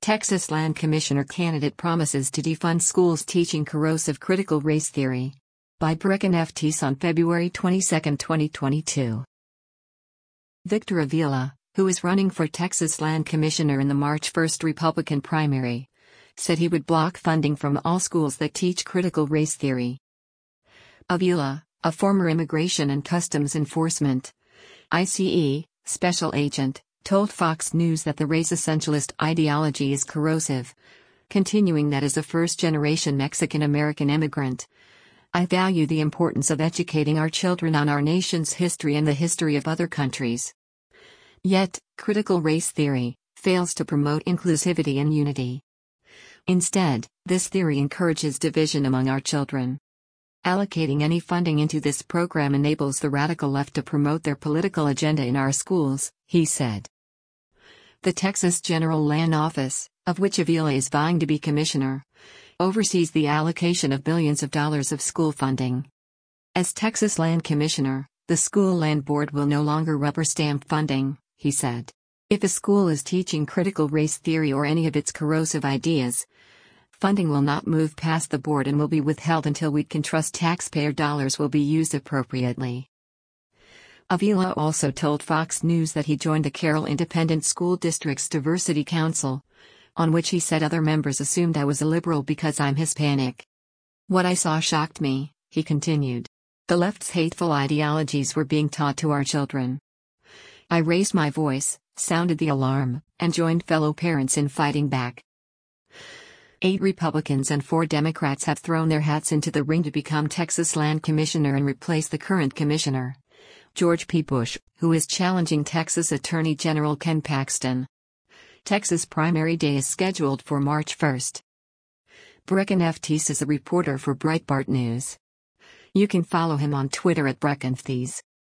Texas Land Commissioner candidate promises to defund schools teaching corrosive critical race theory. By Brecken F. Teese on February 22, 2022. Victor Avila, who is running for Texas Land Commissioner in the March 1 Republican primary, said he would block funding from all schools that teach critical race theory. Avila, a former Immigration and Customs Enforcement (ICE) special agent, told Fox News that the race essentialist ideology is corrosive, continuing that as a first-generation Mexican-American immigrant, I value the importance of educating our children on our nation's history and the history of other countries. Yet, critical race theory fails to promote inclusivity and unity. Instead, this theory encourages division among our children. Allocating any funding into this program enables the radical left to promote their political agenda in our schools, he said. The Texas General Land Office, of which Avila is vying to be commissioner, oversees the allocation of billions of dollars of school funding. As Texas Land Commissioner, the School Land Board will no longer rubber stamp funding, he said. If a school is teaching critical race theory or any of its corrosive ideas, funding will not move past the board and will be withheld until we can trust taxpayer dollars will be used appropriately. Avila also told Fox News that he joined the Carroll Independent School District's Diversity Council, on which he said other members assumed I was a liberal because I'm Hispanic. What I saw shocked me, he continued. The left's hateful ideologies were being taught to our children. I raised my voice, sounded the alarm, and joined fellow parents in fighting back. 8 Republicans and 4 Democrats have thrown their hats into the ring to become Texas Land Commissioner and replace the current commissioner, George P. Bush, who is challenging Texas Attorney General Ken Paxton. Texas primary day is scheduled for March 1. Brecken F. Teese is a reporter for Breitbart News. You can follow him on Twitter at BreckenFThees.